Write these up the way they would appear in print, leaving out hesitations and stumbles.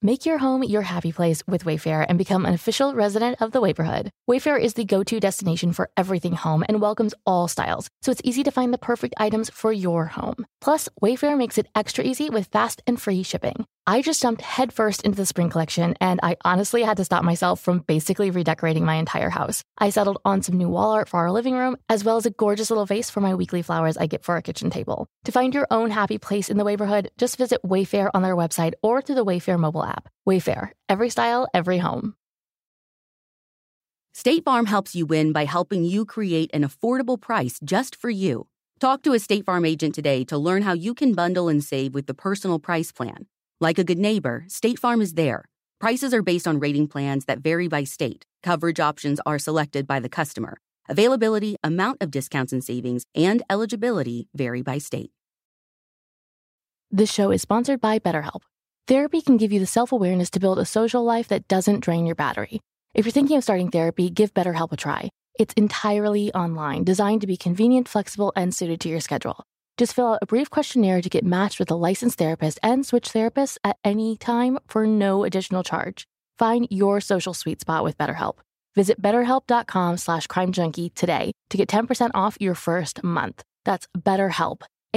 Make your home your happy place with Wayfair and become an official resident of the Wayborhood. Wayfair is the go-to destination for everything home and welcomes all styles, so it's easy to find the perfect items for your home. Plus, Wayfair makes it extra easy with fast and free shipping. I just jumped headfirst into the spring collection, and I honestly had to stop myself from basically redecorating my entire house. I settled on some new wall art for our living room, as well as a gorgeous little vase for my weekly flowers I get for our kitchen table. To find your own happy place in the Wayborhood, just visit Wayfair on their website or through the Wayfair mobile app. Wayfair, every style, every home. State Farm helps you win by helping you create an affordable price just for you. Talk to a State Farm agent today to learn how you can bundle and save with the Personal Price Plan. Like a good neighbor, State Farm is there. Prices are based on rating plans that vary by state. Coverage options are selected by the customer. Availability, amount of discounts and savings, and eligibility vary by state. This show is sponsored by BetterHelp. Therapy can give you the self-awareness to build a social life that doesn't drain your battery. If you're thinking of starting therapy, give BetterHelp a try. It's entirely online, designed to be convenient, flexible, and suited to your schedule. Just fill out a brief questionnaire to get matched with a licensed therapist and switch therapists at any time for no additional charge. Find your social sweet spot with BetterHelp. Visit BetterHelp.com/CrimeJunkie today to get 10% off your first month. That's BetterHelp,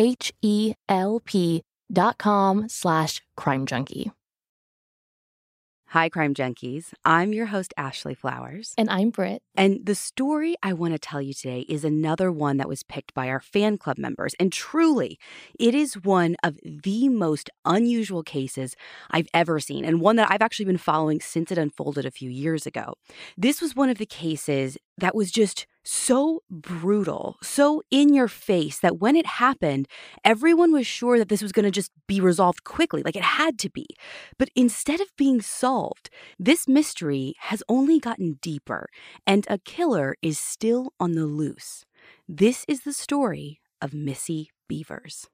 HELP.com/CrimeJunkie. Hi, Crime Junkies. I'm your host, Ashley Flowers. And I'm Britt. And the story I want to tell you today is another one that was picked by our fan club members. And truly, it is one of the most unusual cases I've ever seen, and one that I've actually been following since it unfolded a few years ago. This was one of the cases that was just so brutal, so in your face, that when it happened, everyone was sure that this was going to just be resolved quickly, like it had to be. But instead of being solved, this mystery has only gotten deeper, and a killer is still on the loose. This is the story of Missy Bevers.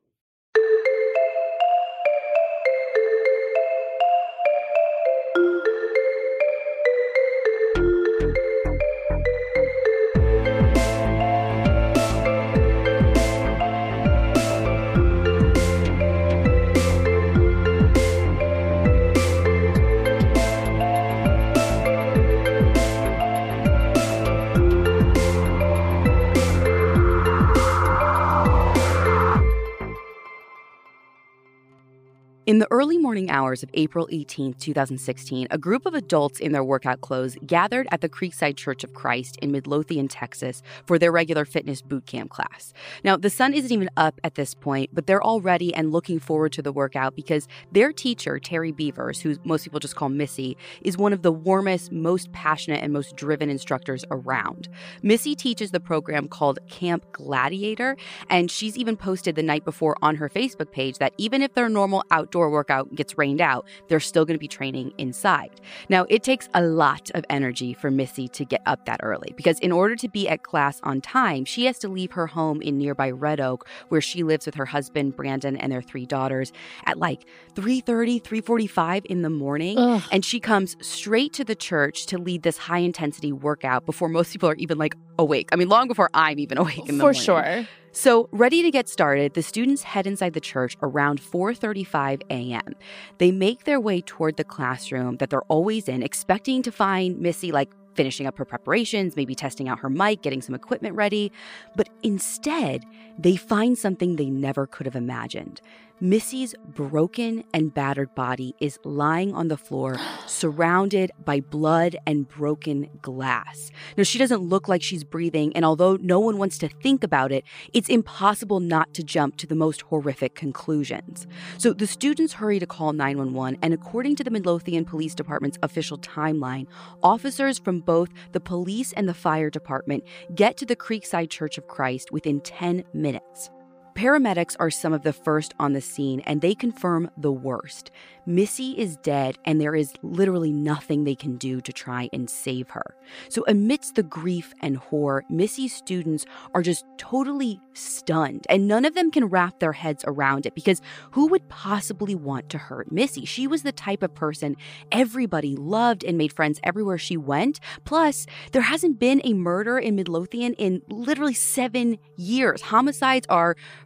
In the early morning hours of April 18, 2016, a group of adults in their workout clothes gathered at the Creekside Church of Christ in Midlothian, Texas, for their regular fitness boot camp class. Now, the sun isn't even up at this point, but they're all ready and looking forward to the workout because their teacher, Terry Bevers, who most people just call Missy, is one of the warmest, most passionate, and most driven instructors around. Missy teaches the program called Camp Gladiator, and she's even posted the night before on her Facebook page that even if their normal outdoor workout gets rained out, they're still going to be training inside. Now, it takes a lot of energy for Missy to get up that early because in order to be at class on time, she has to leave her home in nearby Red Oak, where she lives with her husband, Brandon, and their 3 daughters at like 3:30, 3:45 in the morning. Ugh. And she comes straight to the church to lead this high-intensity workout before most people are even like awake. I mean, long before I'm even awake in the morning. For sure. So, ready to get started, the students head inside the church around 4:35 a.m. They make their way toward the classroom that they're always in, expecting to find Missy, like, finishing up her preparations, maybe testing out her mic, getting some equipment ready. But instead, they find something they never could have imagined. Missy's broken and battered body is lying on the floor, surrounded by blood and broken glass. Now, she doesn't look like she's breathing, and although no one wants to think about it, it's impossible not to jump to the most horrific conclusions. So the students hurry to call 911, and according to the Midlothian Police Department's official timeline, officers from both the police and the fire department get to the Creekside Church of Christ within 10 minutes. Paramedics are some of the first on the scene, and they confirm the worst. Missy is dead, and there is literally nothing they can do to try and save her. So amidst the grief and horror, Missy's students are just totally stunned, and none of them can wrap their heads around it because who would possibly want to hurt Missy? She was the type of person everybody loved and made friends everywhere she went. Plus, there hasn't been a murder in Midlothian in literally 7 years. Homicides are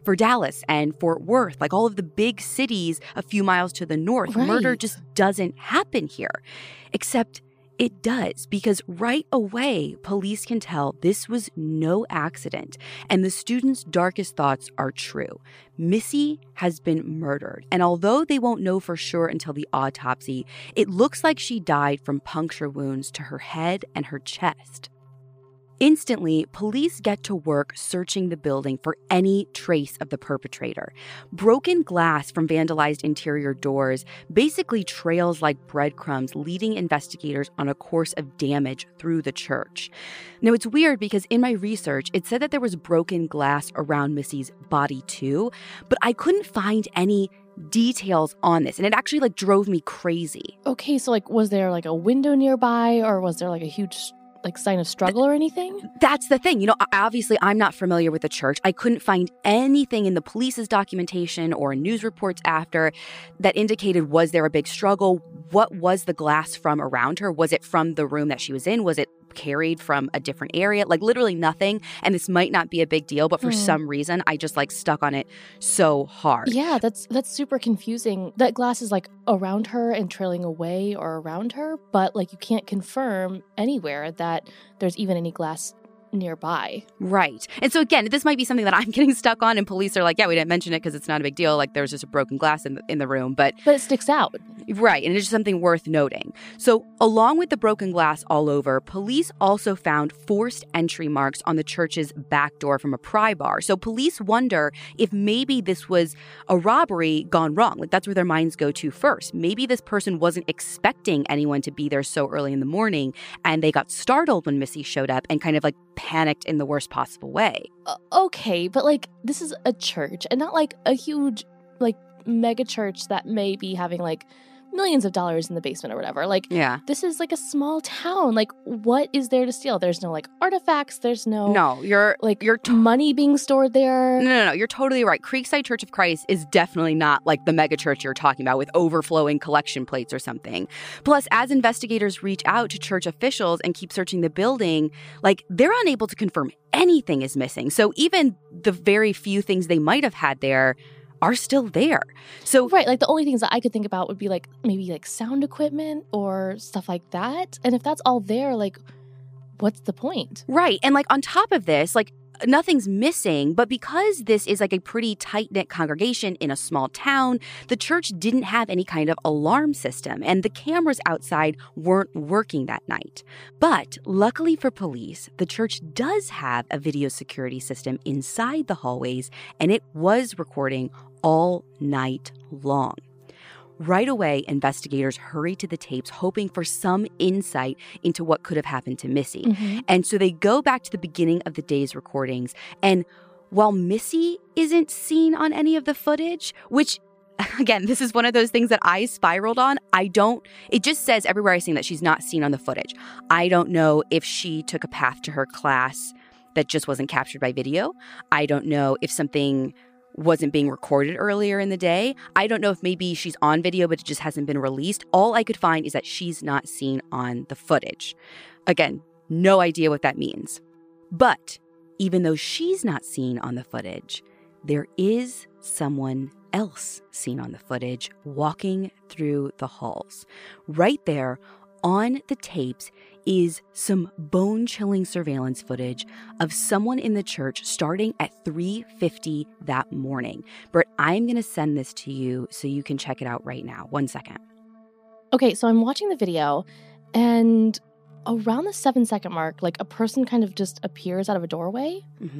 for Dallas and Fort Worth, like all of the big cities a few miles to the north. Right. Murder just doesn't happen here. Except it does, because right away, police can tell this was no accident, and the students' darkest thoughts are true. Missy has been murdered, and although they won't know for sure until the autopsy, it looks like she died from puncture wounds to her head and her chest. Instantly, police get to work searching the building for any trace of the perpetrator. Broken glass from vandalized interior doors basically trails like breadcrumbs, leading investigators on a course of damage through the church. Now, it's weird because in my research, it said that there was broken glass around Missy's body too, but I couldn't find any details on this, and it actually drove me crazy. Okay, so was there a window nearby, or was there a huge sign of struggle or anything? That's the thing. Obviously, I'm not familiar with the church. I couldn't find anything in the police's documentation or news reports after that indicated, was there a big struggle? What was the glass from around her? Was it from the room that she was in? Was it carried from a different area? Literally nothing. And this might not be a big deal, but for some reason, I just stuck on it so hard. Yeah, that's super confusing. That glass is around her and trailing away or around her, but you can't confirm anywhere that there's even any glass nearby. Right. And so again, this might be something that I'm getting stuck on, and police are yeah, we didn't mention it because it's not a big deal. There's just a broken glass in the room, but it sticks out. Right. And it's just something worth noting. So along with the broken glass all over, police also found forced entry marks on the church's back door from a pry bar. So police wonder if maybe this was a robbery gone wrong. That's where their minds go to first. Maybe this person wasn't expecting anyone to be there so early in the morning, and they got startled when Missy showed up and kind of panicked in the worst possible way. Okay, but this is a church and not a huge mega church that may be having millions of dollars in the basement or whatever. Yeah. This is a small town. What is there to steal? There's no artifacts. There's no you're money being stored there. No. You're totally right. Creekside Church of Christ is definitely not the mega church you're talking about with overflowing collection plates or something. Plus, as investigators reach out to church officials and keep searching the building, they're unable to confirm anything is missing. So even the very few things they might have had there are still there. So right, the only things that I could think about would be maybe sound equipment or stuff like that. And if that's all there, what's the point? Right. And on top of this, nothing's missing, but because this is a pretty tight-knit congregation in a small town, the church didn't have any kind of alarm system, and the cameras outside weren't working that night. But luckily for police, the church does have a video security system inside the hallways, and it was recording all night long. Right away, investigators hurry to the tapes, hoping for some insight into what could have happened to Missy. Mm-hmm. And so they go back to the beginning of the day's recordings. And while Missy isn't seen on any of the footage, which, again, this is one of those things that I spiraled on, it just says everywhere I sing that she's not seen on the footage. I don't know if she took a path to her class that just wasn't captured by video. I don't know if something wasn't being recorded earlier in the day. I don't know if maybe she's on video, but it just hasn't been released. All I could find is that she's not seen on the footage. Again, no idea what that means. But even though she's not seen on the footage, there is someone else seen on the footage walking through the halls. Right there on the tapes is some bone-chilling surveillance footage of someone in the church starting at 3:50 that morning. Britt, I'm going to send this to you so you can check it out right now. 1 second. Okay, so I'm watching the video, and around the 7-second mark, a person kind of just appears out of a doorway,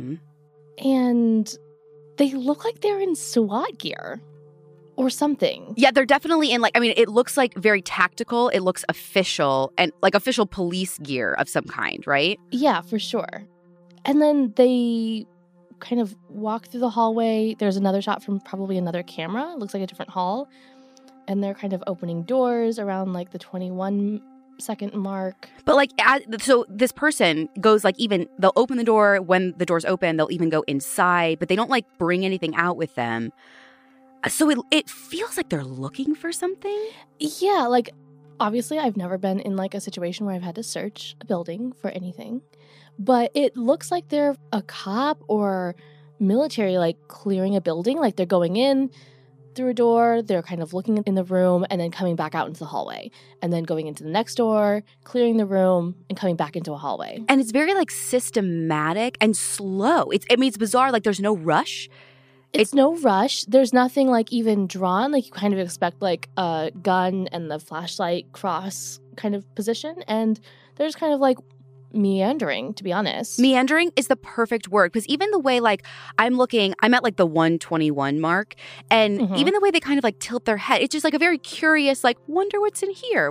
and they look like they're in SWAT gear. Or something. Yeah, they're definitely in it looks very tactical. It looks official and official police gear of some kind, right? Yeah, for sure. And then they kind of walk through the hallway. There's another shot from probably another camera. It looks like a different hall. And they're kind of opening doors around the 21-second mark. But so this person goes they'll open the door. When the door's open, they'll even go inside, but they don't bring anything out with them. So it feels like they're looking for something? Yeah, obviously I've never been in a situation where I've had to search a building for anything. But it looks like they're a cop or military, like clearing a building. Like they're going in through a door, they're kind of looking in the room and then coming back out into the hallway, and then going into the next door, clearing the room and coming back into a hallway. And it's very like systematic and slow. It's bizarre. Like there's no rush. It's no rush. There's nothing like even drawn. Like you kind of expect like a gun and the flashlight cross kind of position. And there's kind of like meandering, to be honest. Meandering is the perfect word, because even the way like I'm at like the 121 mark, and even the way they kind of like tilt their head, it's just like a very curious, like, wonder what's in here.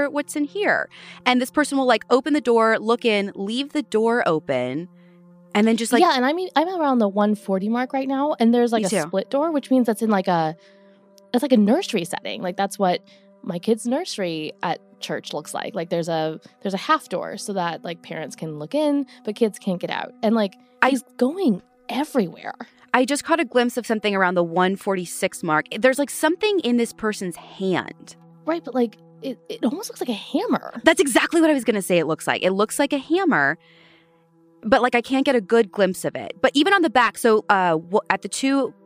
And this person will like open the door, look in, leave the door open. And then just like... Yeah, and I mean, I'm around the 140 mark right now, and there's like a split door, which means that's in like it's like a nursery setting. Like that's what my kid's nursery at church looks like. Like there's a half door so that like parents can look in, but kids can't get out. And like he's going everywhere. I just caught a glimpse of something around the 146 mark. There's like something in this person's hand. Right, but like it almost looks like a hammer. That's exactly what I was going to say it looks like. It looks like a hammer. But, like, I can't get a good glimpse of it. But even on the back, so at the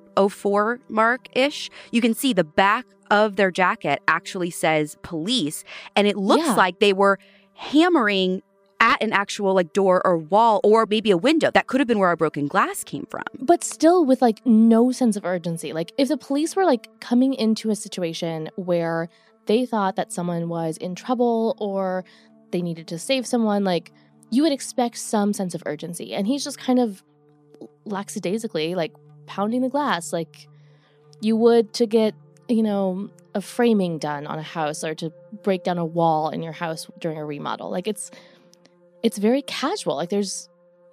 204 mark-ish, you can see the back of their jacket actually says police. And it looks like they were hammering at an actual, like, door or wall or maybe a window. That could have been where our broken glass came from. But still with, like, no sense of urgency. Like, if the police were, like, coming into a situation where they thought that someone was in trouble or they needed to save someone, like... you would expect some sense of urgency. And he's just kind of lackadaisically, like, pounding the glass like you would to get, you know, a framing done on a house or to break down a wall in your house during a remodel. Like, it's very casual. Like, there's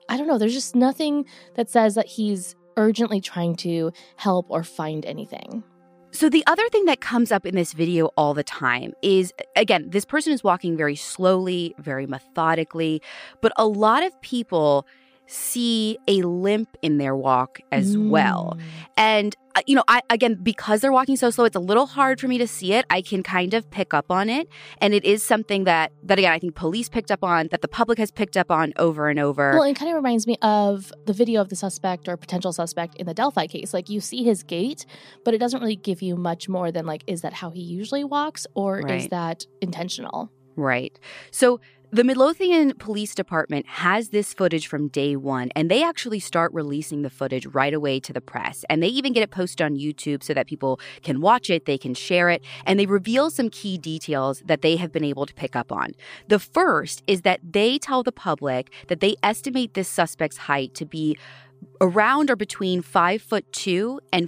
just nothing that says that he's urgently trying to help or find anything. So the other thing that comes up in this video all the time is, again, this person is walking very slowly, very methodically, but a lot of people see a limp in their walk as well. And, you know, because they're walking so slow, it's a little hard for me to see it. I can kind of pick up on it. And it is something that again, I think police picked up on, that the public has picked up on over and over. Well, it kind of reminds me of the video of the suspect or potential suspect in the Delphi case. Like, you see his gait, but it doesn't really give you much more than, like, is that how he usually walks or is that intentional? Right. So the Midlothian Police Department has this footage from day one, and they actually start releasing the footage right away to the press. And they even get it posted on YouTube so that people can watch it, they can share it, and they reveal some key details that they have been able to pick up on. The first is that they tell the public that they estimate this suspect's height to be around or between 5'2" and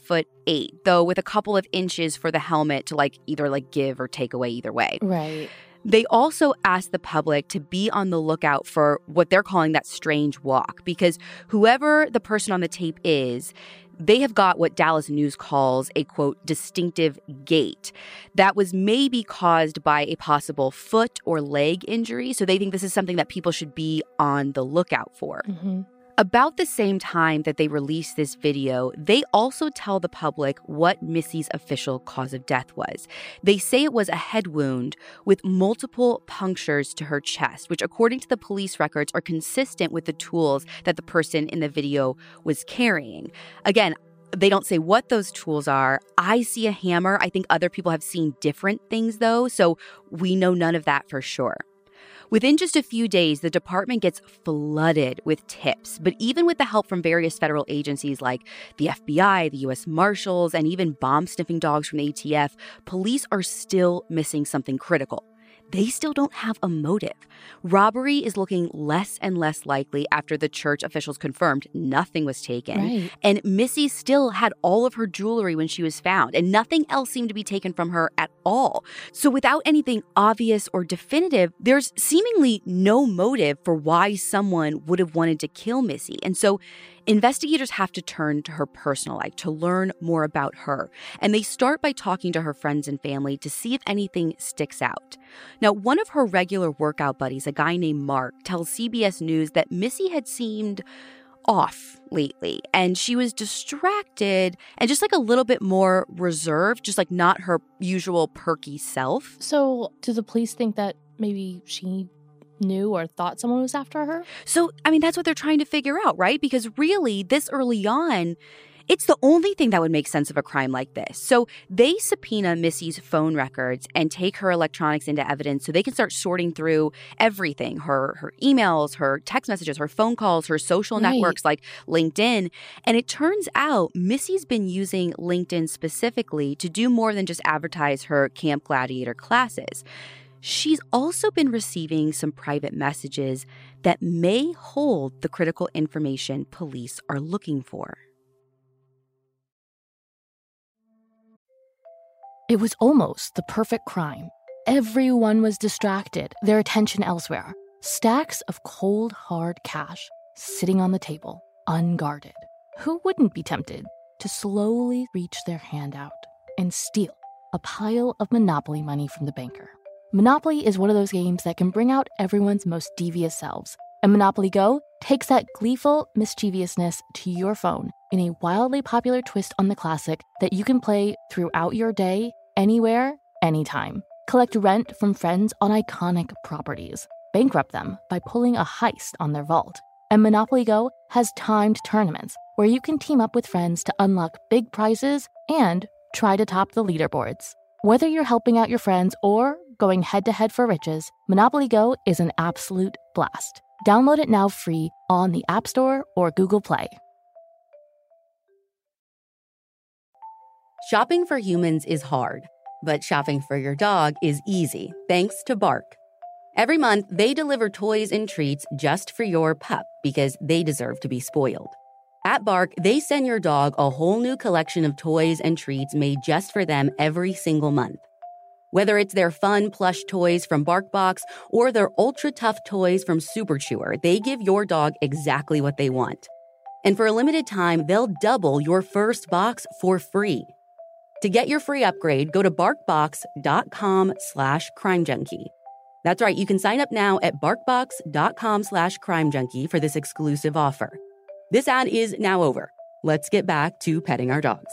5'8", though with a couple of inches for the helmet to like either like give or take away either way. Right. They also asked the public to be on the lookout for what they're calling that strange walk, because whoever the person on the tape is, they have got what Dallas News calls a, quote, distinctive gait that was maybe caused by a possible foot or leg injury. So they think this is something that people should be on the lookout for. About the same time that they release this video, they also tell the public what Missy's official cause of death was. They say it was a head wound with multiple punctures to her chest, which according to the police records are consistent with the tools that the person in the video was carrying. Again, they don't say what those tools are. I see a hammer. I think other people have seen different things, though, so we know none of that for sure. Within just a few days, the department gets flooded with tips. But even with the help from various federal agencies like the FBI, the U.S. Marshals, and even bomb-sniffing dogs from the ATF, police are still missing something critical. They still don't have a motive. Robbery is looking less and less likely after the church officials confirmed nothing was taken. Right. And Missy still had all of her jewelry when she was found, and nothing else seemed to be taken from her at all. So without anything obvious or definitive, there's seemingly no motive for why someone would have wanted to kill Missy. And so investigators have to turn to her personal life to learn more about her. And they start by talking to her friends and family to see if anything sticks out. Now, one of her regular workout buddies, a guy named Mark, tells CBS News that Missy had seemed off lately, and she was distracted and just like a little bit more reserved, just like not her usual perky self. So do the police think that maybe she knew or thought someone was after her? So, I mean, that's what they're trying to figure out, right? Because really, this early on, it's the only thing that would make sense of a crime like this. So they subpoena Missy's phone records and take her electronics into evidence so they can start sorting through everything, her emails, her text messages, her phone calls, her social networks like LinkedIn. And it turns out Missy's been using LinkedIn specifically to do more than just advertise her Camp Gladiator classes. She's also been receiving some private messages that may hold the critical information police are looking for. It was almost the perfect crime. Everyone was distracted, their attention elsewhere. Stacks of cold, hard cash sitting on the table, unguarded. Who wouldn't be tempted to slowly reach their hand out and steal a pile of Monopoly money from the banker? Monopoly is one of those games that can bring out everyone's most devious selves. And Monopoly Go takes that gleeful mischievousness to your phone in a wildly popular twist on the classic that you can play throughout your day, anywhere, anytime. Collect rent from friends on iconic properties. Bankrupt them by pulling a heist on their vault. And Monopoly Go has timed tournaments where you can team up with friends to unlock big prizes and try to top the leaderboards. Whether you're helping out your friends or going head-to-head for riches, Monopoly Go is an absolute blast. Download it now free on the App Store or Google Play. Shopping for humans is hard, but shopping for your dog is easy, thanks to Bark. Every month, they deliver toys and treats just for your pup because they deserve to be spoiled. At Bark, they send your dog a whole new collection of toys and treats made just for them every single month. Whether it's their fun plush toys from BarkBox or their ultra-tough toys from Super Chewer, they give your dog exactly what they want. And for a limited time, they'll double your first box for free. To get your free upgrade, go to BarkBox.com/CrimeJunkie. That's right, you can sign up now at BarkBox.com/CrimeJunkie for this exclusive offer. This ad is now over. Let's get back to petting our dogs.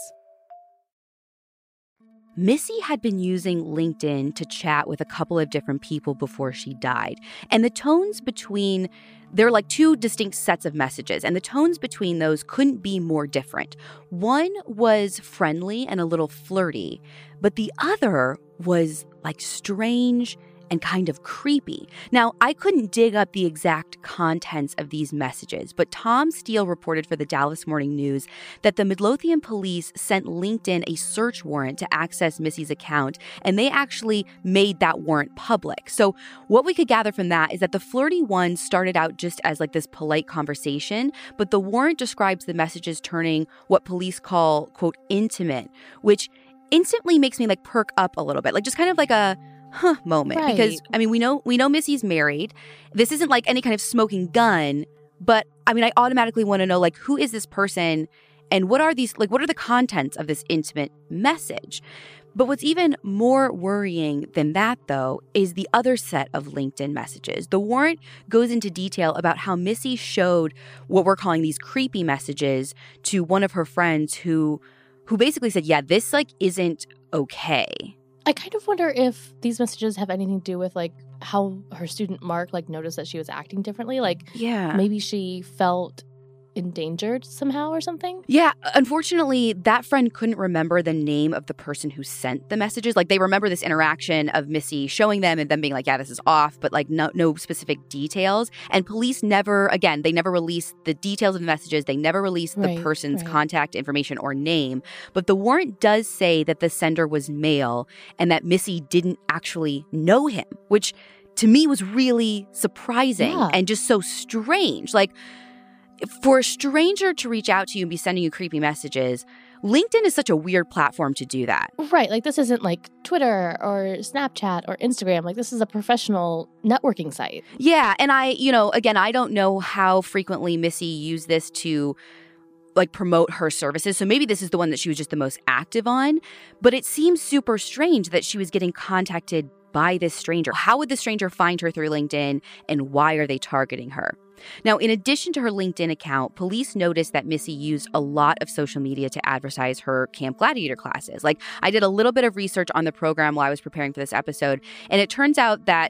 Missy had been using LinkedIn to chat with a couple of different people before she died. And the tones between, they're like two distinct sets of messages, and the tones between those couldn't be more different. One was friendly and a little flirty, but the other was like strange and kind of creepy. Now, I couldn't dig up the exact contents of these messages, but Tom Steele reported for the Dallas Morning News that the Midlothian police sent LinkedIn a search warrant to access Missy's account, and they actually made that warrant public. So what we could gather from that is that the flirty one started out just as like this polite conversation, but the warrant describes the messages turning what police call, quote, intimate, which instantly makes me like perk up a little bit, like just kind of like a moment. Right. Because, I mean, we know Missy's married. This isn't like any kind of smoking gun, but I mean, I automatically want to know, like, who is this person and what are the contents of this intimate message? But what's even more worrying than that, though, is the other set of LinkedIn messages. The warrant goes into detail about how Missy showed what we're calling these creepy messages to one of her friends who basically said, yeah, this like isn't okay. I kind of wonder if these messages have anything to do with, like, how her student Mark, like, noticed that she was acting differently. Like, yeah, maybe she felt endangered somehow or something? Yeah, unfortunately, that friend couldn't remember the name of the person who sent the messages. Like, they remember this interaction of Missy showing them and them being like, yeah, this is off, but like no specific details. And police never released the details of the messages. They never released the person's contact information or name. But the warrant does say that the sender was male and that Missy didn't actually know him, which to me was really surprising and just so strange. Like, for a stranger to reach out to you and be sending you creepy messages, LinkedIn is such a weird platform to do that. Right. Like, this isn't like Twitter or Snapchat or Instagram. Like, this is a professional networking site. Yeah. And I don't know how frequently Missy used this to like promote her services. So maybe this is the one that she was just the most active on. But it seems super strange that she was getting contacted by this stranger. How would the stranger find her through LinkedIn, and why are they targeting her? Now, in addition to her LinkedIn account, police noticed that Missy used a lot of social media to advertise her Camp Gladiator classes. Like, I did a little bit of research on the program while I was preparing for this episode, and it turns out that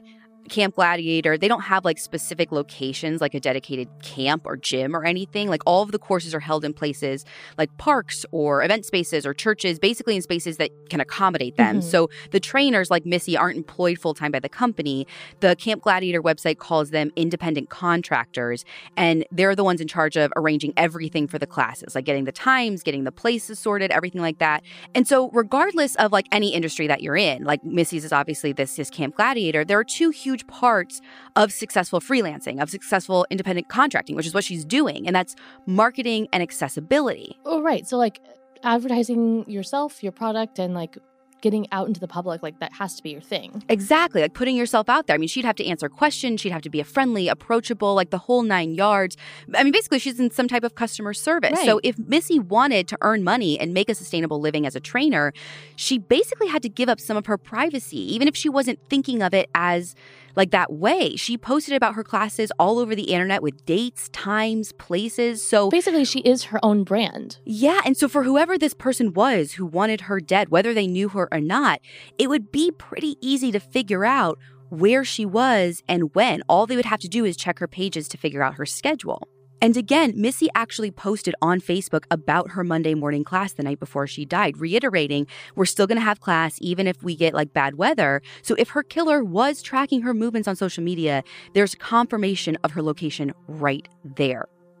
Camp Gladiator, they don't have like specific locations, like a dedicated camp or gym or anything. Like all of the courses are held in places like parks or event spaces or churches, basically in spaces that can accommodate them. So the trainers like Missy aren't employed full-time by the company. The Camp Gladiator website calls them independent contractors, and they're the ones in charge of arranging everything for the classes, like getting the times, getting the places sorted, everything like that. And so regardless of like any industry that you're in, like Missy's is obviously this Camp Gladiator, there are two huge parts of successful freelancing, of successful independent contracting, which is what she's doing, and that's marketing and accessibility. Oh, right. So like advertising yourself, your product, and like getting out into the public, like that has to be your thing. Exactly. Like putting yourself out there. I mean, she'd have to answer questions. She'd have to be friendly, approachable, like the whole 9 yards. I mean, basically, she's in some type of customer service. Right. So if Missy wanted to earn money and make a sustainable living as a trainer, she basically had to give up some of her privacy, even if she wasn't thinking of it as like that way. She posted about her classes all over the internet with dates, times, places. So basically, she is her own brand. Yeah. And so for whoever this person was who wanted her dead, whether they knew her or not, it would be pretty easy to figure out where she was and when. All they would have to do is check her pages to figure out her schedule. And again, Missy actually posted on Facebook about her Monday morning class the night before she died, reiterating, we're still going to have class even if we get like bad weather. So if her killer was tracking her movements on social media, there's confirmation of her location right there.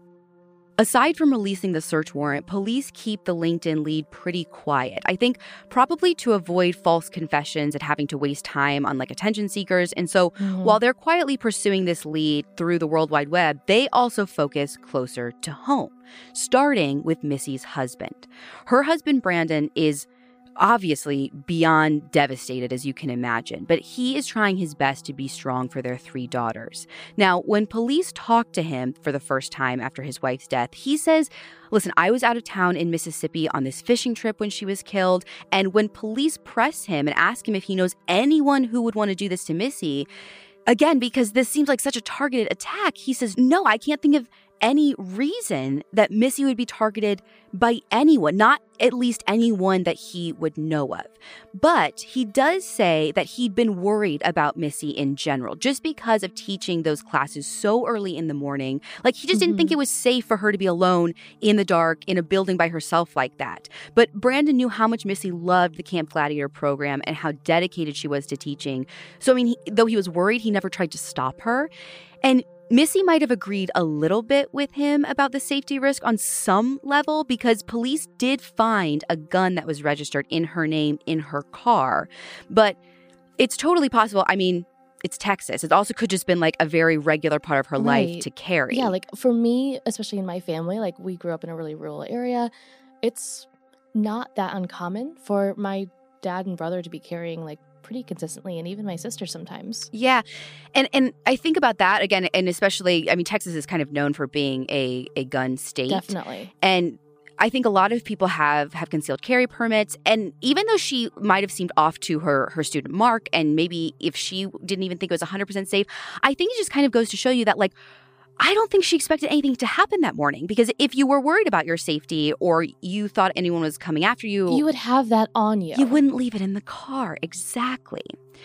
Aside from releasing the search warrant, police keep the LinkedIn lead pretty quiet. I think probably to avoid false confessions and having to waste time on like attention seekers. And so while they're quietly pursuing this lead through the World Wide Web, they also focus closer to home, starting with Missy's husband. Her husband, Brandon, is obviously beyond devastated, as you can imagine, but he is trying his best to be strong for their 3 daughters. Now, when police talked to him for the first time after his wife's death, he says, listen, I was out of town in Mississippi on this fishing trip when she was killed, and when police press him and ask him if he knows anyone who would want to do this to Missy, again, because this seems like such a targeted attack, he says, no, I can't think of any reason that Missy would be targeted by anyone, not at least anyone that he would know of. But he does say that he'd been worried about Missy in general, just because of teaching those classes so early in the morning. Like, he just didn't think it was safe for her to be alone in the dark in a building by herself like that. But Brandon knew how much Missy loved the Camp Gladiator program and how dedicated she was to teaching. So, I mean, though he was worried, he never tried to stop her. And Missy might have agreed a little bit with him about the safety risk on some level, because police did find a gun that was registered in her name in her car. But it's totally possible. I mean, it's Texas. It also could just been like a very regular part of her life to carry. Yeah, like for me, especially in my family, like we grew up in a really rural area. It's not that uncommon for my dad and brother to be carrying like pretty consistently, and even my sister sometimes. Yeah. And I think about that again, and especially, I mean, Texas is kind of known for being a gun state. Definitely. And I think a lot of people have concealed carry permits. And even though she might have seemed off to her student Mark, and maybe if she didn't even think it was 100% safe, I think it just kind of goes to show you that, like, I don't think she expected anything to happen that morning, because if you were worried about your safety or you thought anyone was coming after you, you would have that on you. You wouldn't leave it in the car. Exactly.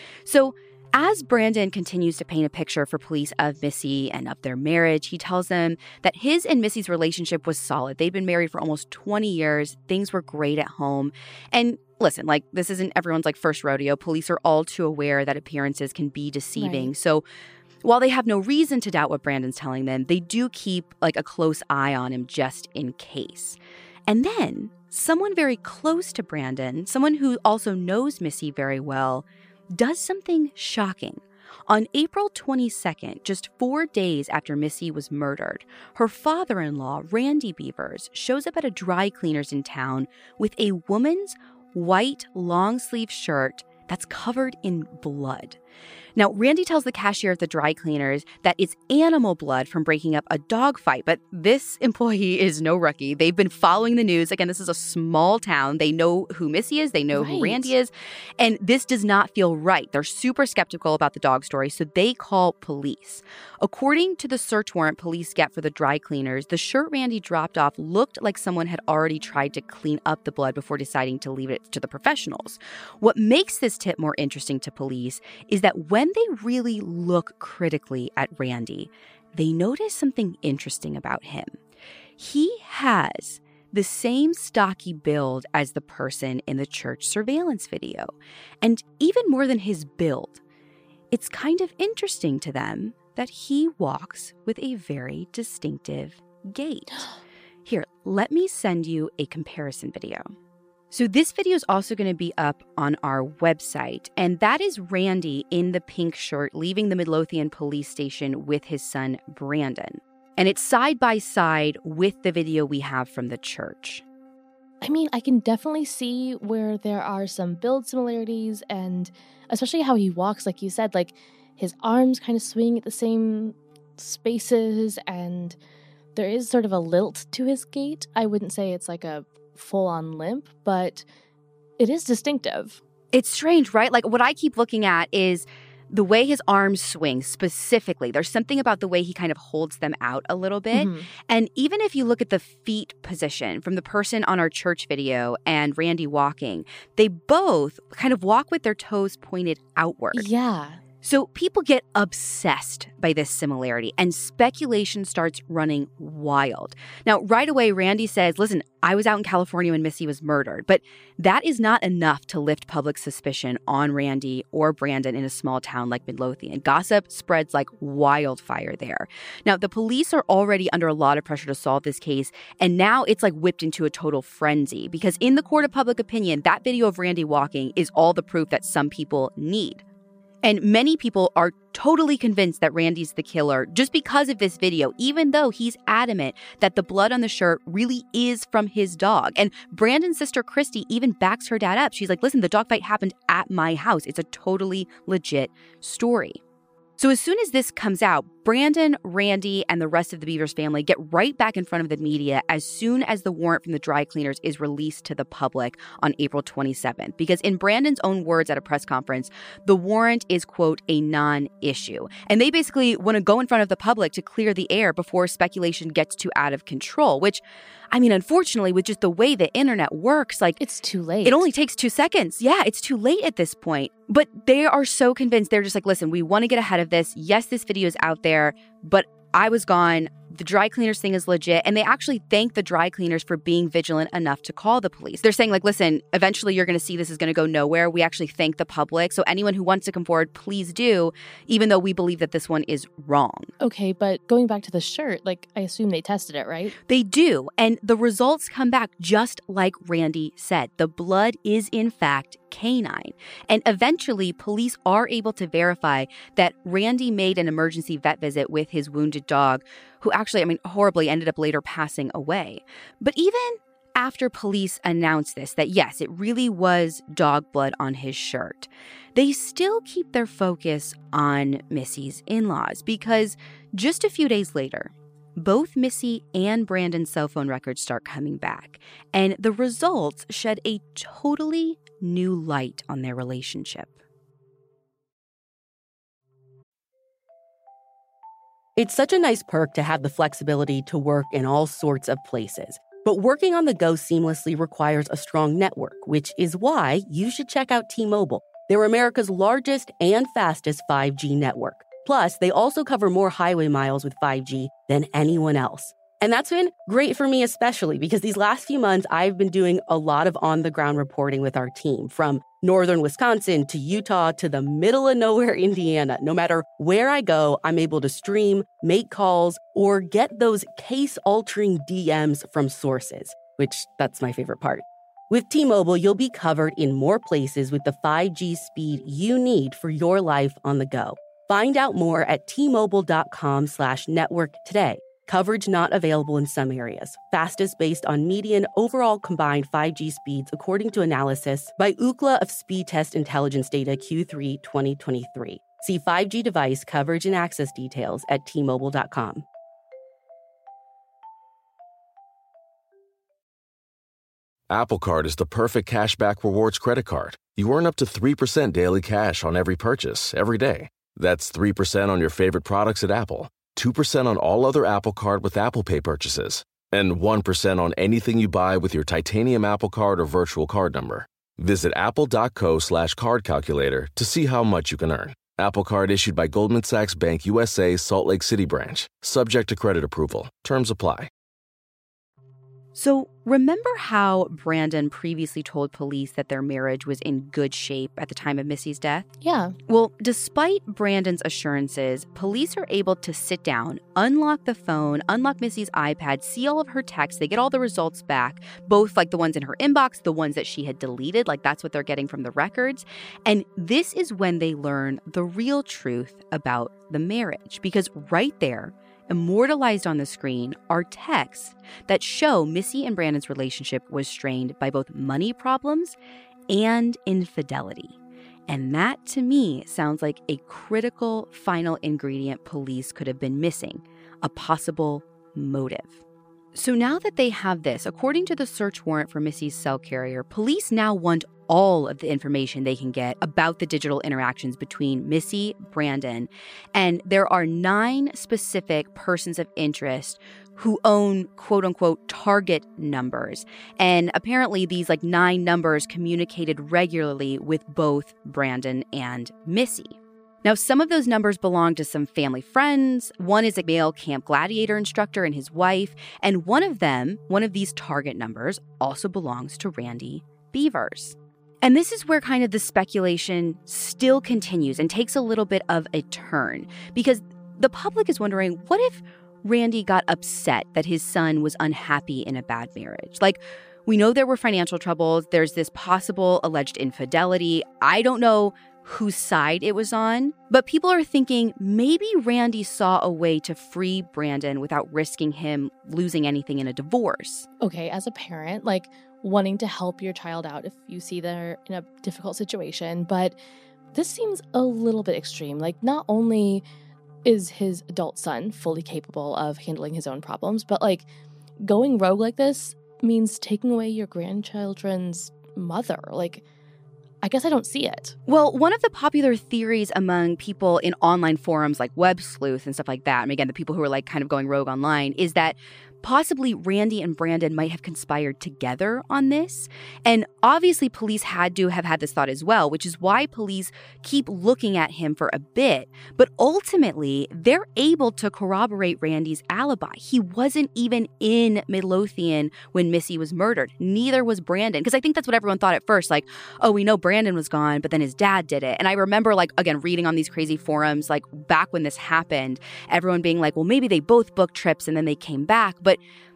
So as Brandon continues to paint a picture for police of Missy and of their marriage, he tells them that his and Missy's relationship was solid. They'd been married for almost 20 years. Things were great at home. And listen, like, this isn't everyone's like first rodeo. Police are all too aware that appearances can be deceiving. Right. So while they have no reason to doubt what Brandon's telling them, they do keep like a close eye on him just in case. And then someone very close to Brandon, someone who also knows Missy very well, does something shocking. On April 22nd, just 4 days after Missy was murdered, her father-in-law, Randy Beavers, shows up at a dry cleaner's in town with a woman's white long-sleeve shirt that's covered in blood. Now, Randy tells the cashier at the dry cleaners that it's animal blood from breaking up a dog fight, but this employee is no rookie. They've been following the news. Again, this is a small town. They know who Missy is. They know who Randy is. And this does not feel right. They're super skeptical about the dog story, so they call police. According to the search warrant police get for the dry cleaners, the shirt Randy dropped off looked like someone had already tried to clean up the blood before deciding to leave it to the professionals. What makes this tip more interesting to police is that when they really look critically at Randy, they notice something interesting about him. He has the same stocky build as the person in the church surveillance video. And even more than his build, it's kind of interesting to them that he walks with a very distinctive gait. Here, let me send you a comparison video. So this video is also going to be up on our website, and that is Randy in the pink shirt leaving the Midlothian police station with his son, Brandon. And it's side by side with the video we have from the church. I mean, I can definitely see where there are some build similarities, and especially how he walks, like you said, like his arms kind of swing at the same spaces, and there is sort of a lilt to his gait. I wouldn't say it's like a full-on limp, but it is distinctive. It's strange, right? Like what I keep looking at is the way his arms swing specifically. There's something about the way he kind of holds them out a little bit. Mm-hmm. And even if you look at the feet position from the person on our church video and Randy walking, they both kind of walk with their toes pointed outward. Yeah. So people get obsessed by this similarity, and speculation starts running wild. Now, right away, Randy says, listen, I was out in California when Missy was murdered, but that is not enough to lift public suspicion on Randy or Brandon in a small town like Midlothian. Gossip spreads like wildfire there. Now, the police are already under a lot of pressure to solve this case, and now it's like whipped into a total frenzy because in the court of public opinion, that video of Randy walking is all the proof that some people need. And many people are totally convinced that Randy's the killer just because of this video, even though he's adamant that the blood on the shirt really is from his dog. And Brandon's sister, Christy, even backs her dad up. She's like, listen, the dog fight happened at my house. It's a totally legit story. So as soon as this comes out, Brandon, Randy, and the rest of the Beavers family get right back in front of the media as soon as the warrant from the dry cleaners is released to the public on April 27th. Because in Brandon's own words at a press conference, the warrant is, quote, a non-issue. And they basically want to go in front of the public to clear the air before speculation gets too out of control, which, I mean, unfortunately, with just the way the internet works, like... It's too late. It only takes 2 seconds. Yeah, it's too late at this point. But they are so convinced. They're just like, listen, we want to get ahead of this. Yes, this video is out there, but I was gone. The dry cleaners thing is legit. And they actually thank the dry cleaners for being vigilant enough to call the police. They're saying, like, listen, eventually you're going to see this is going to go nowhere. We actually thank the public. So anyone who wants to come forward, please do, even though we believe that this one is wrong. Okay, but going back to the shirt, like, I assume they tested it, right? They do. And the results come back just like Randy said. The blood is, in fact, canine. And eventually, police are able to verify that Randy made an emergency vet visit with his wounded dog, who actually, horribly ended up later passing away. But even after police announced this, that yes, it really was dog blood on his shirt, they still keep their focus on Missy's in-laws because just a few days later, both Missy and Brandon's cell phone records start coming back, and the results shed a totally new light on their relationship. It's such a nice perk to have the flexibility to work in all sorts of places. But working on the go seamlessly requires a strong network, which is why you should check out T-Mobile. They're America's largest and fastest 5G network. Plus, they also cover more highway miles with 5G than anyone else. And that's been great for me especially because these last few months, I've been doing a lot of on-the-ground reporting with our team, from northern Wisconsin to Utah to the middle of nowhere, Indiana. No matter where I go, I'm able to stream, make calls, or get those case-altering DMs from sources, which that's my favorite part. With T-Mobile, you'll be covered in more places with the 5G speed you need for your life on the go. Find out more at T-Mobile.com/network today. Coverage not available in some areas. Fastest based on median overall combined 5G speeds, according to analysis by Ookla of Speed Test Intelligence Data Q3 2023. See 5G device coverage and access details at T-Mobile.com. Apple Card is the perfect cashback rewards credit card. You earn up to 3% daily cash on every purchase, every day. That's 3% on your favorite products at Apple, 2% on all other Apple Card with Apple Pay purchases, and 1% on anything you buy with your titanium Apple Card or virtual card number. Visit apple.co/card calculator to see how much you can earn. Apple Card issued by Goldman Sachs Bank USA, Salt Lake City branch. Subject to credit approval. Terms apply. So remember how Brandon previously told police that their marriage was in good shape at the time of Missy's death? Yeah. Well, despite Brandon's assurances, police are able to sit down, unlock the phone, unlock Missy's iPad, see all of her texts. They get all the results back, both like the ones in her inbox, the ones that she had deleted, like that's what they're getting from the records. And this is when they learn the real truth about the marriage, because right there, immortalized on the screen, are texts that show Missy and Brandon's relationship was strained by both money problems and infidelity. And that, to me, sounds like a critical final ingredient police could have been missing, a possible motive. So now that they have this, according to the search warrant for Missy's cell carrier, police now want all of the information they can get about the digital interactions between Missy, Brandon, and there are 9 specific persons of interest who own quote-unquote target numbers. And apparently these 9 numbers communicated regularly with both Brandon and Missy. Now, some of those numbers belong to some family friends. One is a male Camp Gladiator instructor and his wife. And one of these target numbers, also belongs to Randy Beavers. And this is where kind of the speculation still continues and takes a little bit of a turn, because the public is wondering, what if Randy got upset that his son was unhappy in a bad marriage? We know there were financial troubles. There's this possible alleged infidelity. I don't know whose side it was on, but people are thinking maybe Randy saw a way to free Brandon without risking him losing anything in a divorce. Okay, as a parent, wanting to help your child out if you see they're in a difficult situation, but this seems a little bit extreme. Not only is his adult son fully capable of handling his own problems, but going rogue like this means taking away your grandchildren's mother. I guess I don't see it. Well, one of the popular theories among people in online forums like Web Sleuth and stuff like that, and again, the people who are kind of going rogue online, is that possibly Randy and Brandon might have conspired together on this. And obviously police had to have had this thought as well, which is why police keep looking at him for a bit. But ultimately, they're able to corroborate Randy's alibi. He wasn't even in Midlothian when Missy was murdered. Neither was Brandon. Because I think that's what everyone thought at first. Oh, we know Brandon was gone, but then his dad did it. And I remember, again, reading on these crazy forums, back when this happened, everyone being well, maybe they both booked trips and then they came back. But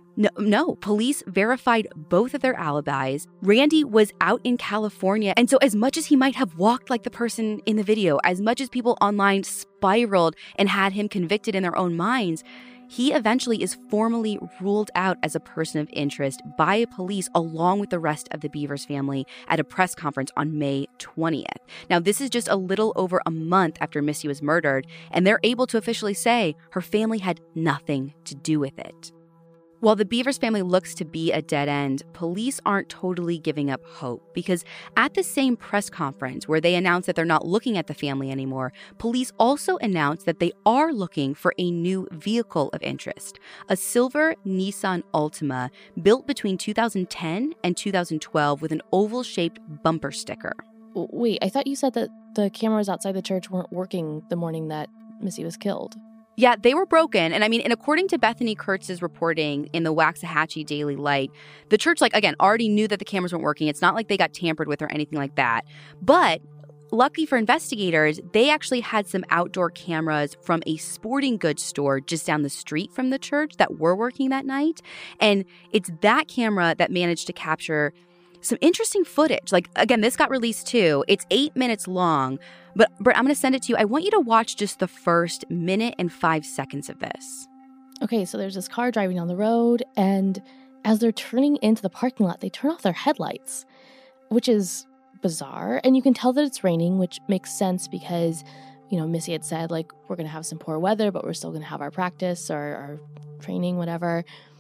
no, police verified both of their alibis. Randy was out in California. And so as much as he might have walked like the person in the video, as much as people online spiraled and had him convicted in their own minds, he eventually is formally ruled out as a person of interest by police along with the rest of the Beavers family at a press conference on May 20th. Now, this is just a little over a month after Missy was murdered, and they're able to officially say her family had nothing to do with it. While the Beavers family looks to be a dead end, police aren't totally giving up hope, because at the same press conference where they announced that they're not looking at the family anymore, police also announced that they are looking for a new vehicle of interest, a silver Nissan Altima built between 2010 and 2012 with an oval-shaped bumper sticker. Wait, I thought you said that the cameras outside the church weren't working the morning that Missy was killed. Yeah, they were broken. And according to Bethany Kurtz's reporting in the Waxahachie Daily Light, the church, again, already knew that the cameras weren't working. It's not like they got tampered with or anything like that. But lucky for investigators, they actually had some outdoor cameras from a sporting goods store just down the street from the church that were working that night. And it's that camera that managed to capture some interesting footage. Again, this got released too. It's 8 minutes long, but Britt, I'm going to send it to you. I want you to watch just the first minute and 5 seconds of this. Okay, so there's this car driving down the road, and as they're turning into the parking lot, they turn off their headlights, which is bizarre. And you can tell that it's raining, which makes sense because, Missy had said, we're going to have some poor weather, but we're still going to have our practice or our training, whatever.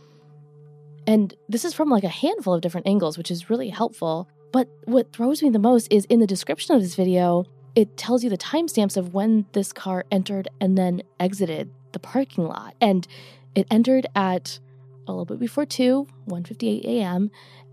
And this is from a handful of different angles, which is really helpful. But what throws me the most is in the description of this video, it tells you the timestamps of when this car entered and then exited the parking lot. And it entered at a little bit before 1:58 a.m.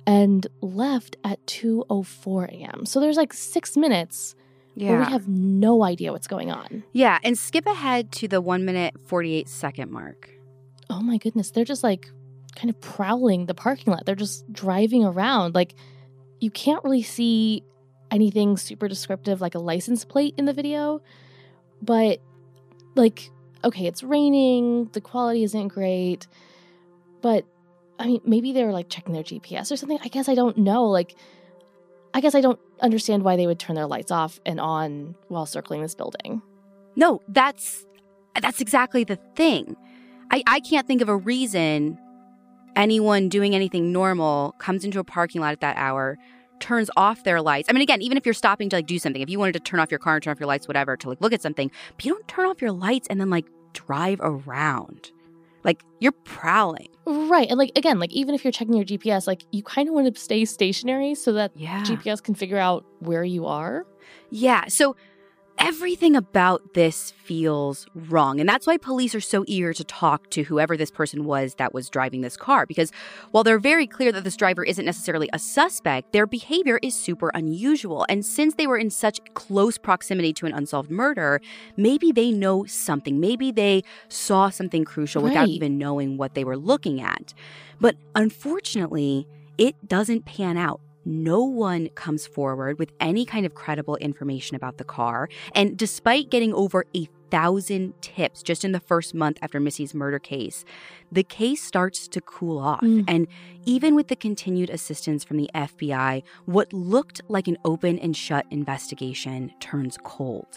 and left at 2:04 a.m. So there's like 6 minutes where we have no idea what's going on. Yeah, and skip ahead to the 1 minute, 48 second mark. Oh my goodness. They're just like kind of prowling the parking lot. They're just driving around. Like, you can't really see anything super descriptive like a license plate in the video. But, like, okay, it's raining. The quality isn't great. But, I mean, maybe they were, like, checking their GPS or something. I guess I don't know. Like, I guess I don't understand why they would turn their lights off and on while circling this building. No, that's exactly the thing. I can't think of a reason anyone doing anything normal comes into a parking lot at that hour, turns off their lights. I mean, again, even if you're stopping to, like, do something, if you wanted to turn off your car and turn off your lights, whatever, to, like, look at something, but you don't turn off your lights and then, like, drive around. Like, you're prowling. Right. And, like, again, like, even if you're checking your GPS, like, you kind of want to stay stationary so that GPS can figure out where you are. Yeah. So everything about this feels wrong. And that's why police are so eager to talk to whoever this person was that was driving this car. Because while they're very clear that this driver isn't necessarily a suspect, their behavior is super unusual. And since they were in such close proximity to an unsolved murder, maybe they know something. Maybe they saw something crucial without even knowing what they were looking at. But unfortunately, it doesn't pan out. No one comes forward with any kind of credible information about the car. And despite getting over 1,000 tips just in the first month after Missy's murder case, the case starts to cool off. And even with the continued assistance from the FBI, what looked like an open and shut investigation turns cold.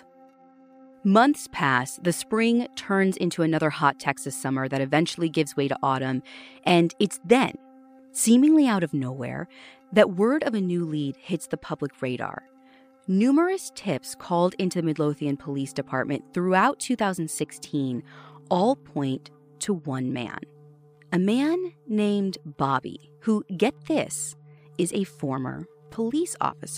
Months pass, the spring turns into another hot Texas summer that eventually gives way to autumn, and it's then, seemingly out of nowhere, that word of a new lead hits the public radar. Numerous tips called into the Midlothian Police Department throughout 2016 all point to one man. A man named Bobby, who, get this, is a former police officer.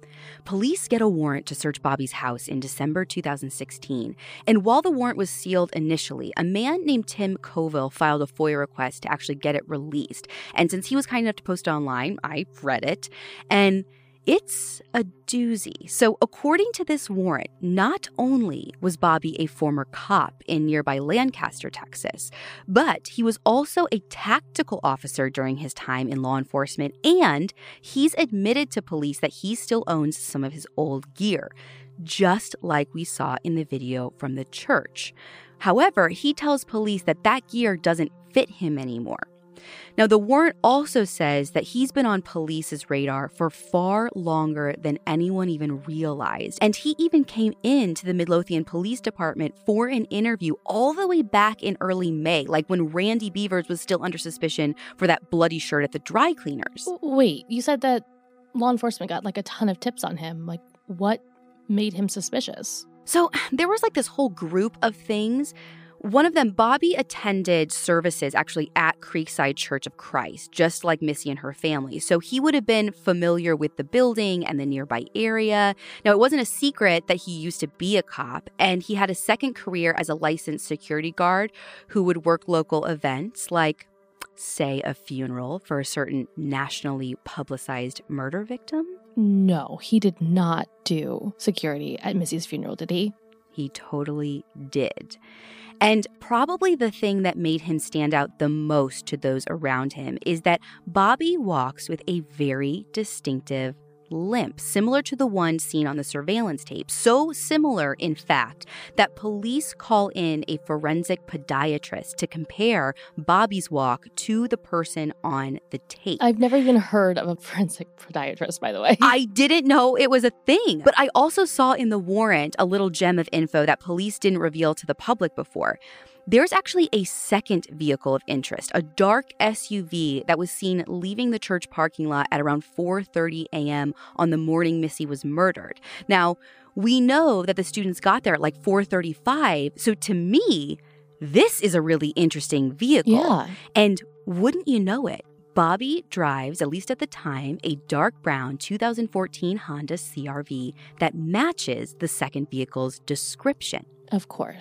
Police get a warrant to search Bobby's house in December 2016. And while the warrant was sealed initially, a man named Tim Coville filed a FOIA request to actually get it released. And since he was kind enough to post it online, I read it. And it's a doozy. So according to this warrant, not only was Bobby a former cop in nearby Lancaster, Texas, but he was also a tactical officer during his time in law enforcement, and he's admitted to police that he still owns some of his old gear, just like we saw in the video from the church. However, he tells police that that gear doesn't fit him anymore. Now, the warrant also says that he's been on police's radar for far longer than anyone even realized. And he even came into the Midlothian Police Department for an interview all the way back in early May, like when Randy Beavers was still under suspicion for that bloody shirt at the dry cleaners. Wait, you said that law enforcement got like a ton of tips on him. Like, what made him suspicious? So there was like this whole group of things. One of them, Bobby attended services actually at Creekside Church of Christ, just like Missy and her family. So he would have been familiar with the building and the nearby area. Now, it wasn't a secret that he used to be a cop, and he had a second career as a licensed security guard who would work local events like, say, a funeral for a certain nationally publicized murder victim. No, he did not do security at Missy's funeral, did he? He totally did. And probably the thing that made him stand out the most to those around him is that Bobby walks with a very distinctive limp, similar to the one seen on the surveillance tape. So similar, in fact, that police call in a forensic podiatrist to compare Bobby's walk to the person on the tape. I've never even heard of a forensic podiatrist, by the way. I didn't know it was a thing. But I also saw in the warrant a little gem of info that police didn't reveal to the public before. There's actually a second vehicle of interest, a dark SUV that was seen leaving the church parking lot at around 4:30 a.m. on the morning Missy was murdered. Now, we know that the students got there at like 4:35, so to me, this is a really interesting vehicle. Yeah. And wouldn't you know it, Bobby drives, at least at the time, a dark brown 2014 Honda CR-V that matches the second vehicle's description. Of course.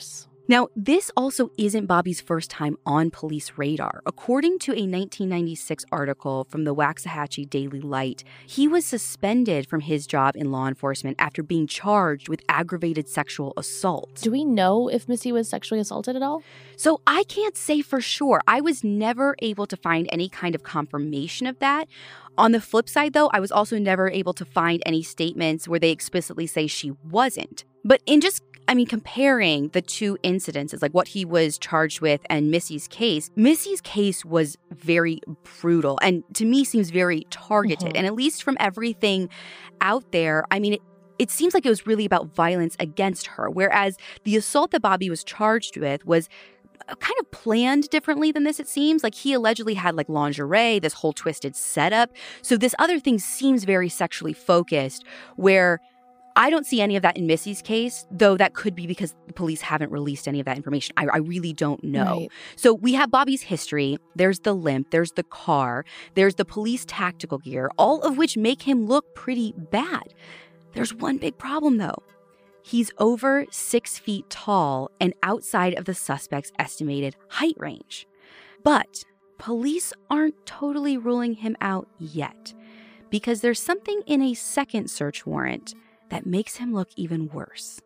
Now, this also isn't Bobby's first time on police radar. According to a 1996 article from the Waxahachie Daily Light, he was suspended from his job in law enforcement after being charged with aggravated sexual assault. Do we know if Missy was sexually assaulted at all? So I can't say for sure. I was never able to find any kind of confirmation of that. On the flip side, though, I was also never able to find any statements where they explicitly say she wasn't. But in comparing the two incidences, like what he was charged with and Missy's case was very brutal and to me seems very targeted. And at least from everything out there, it seems like it was really about violence against her, whereas the assault that Bobby was charged with was kind of planned differently than this, it seems. Like he allegedly had like lingerie, this whole twisted setup. So this other thing seems very sexually focused, where I don't see any of that in Missy's case, though that could be because the police haven't released any of that information. I really don't know. Right. So we have Bobby's history. There's the limp. There's the car. There's the police tactical gear, all of which make him look pretty bad. There's one big problem, though. He's over 6 feet tall and outside of the suspect's estimated height range. But police aren't totally ruling him out yet, because there's something in a second search warrant that makes him look even worse.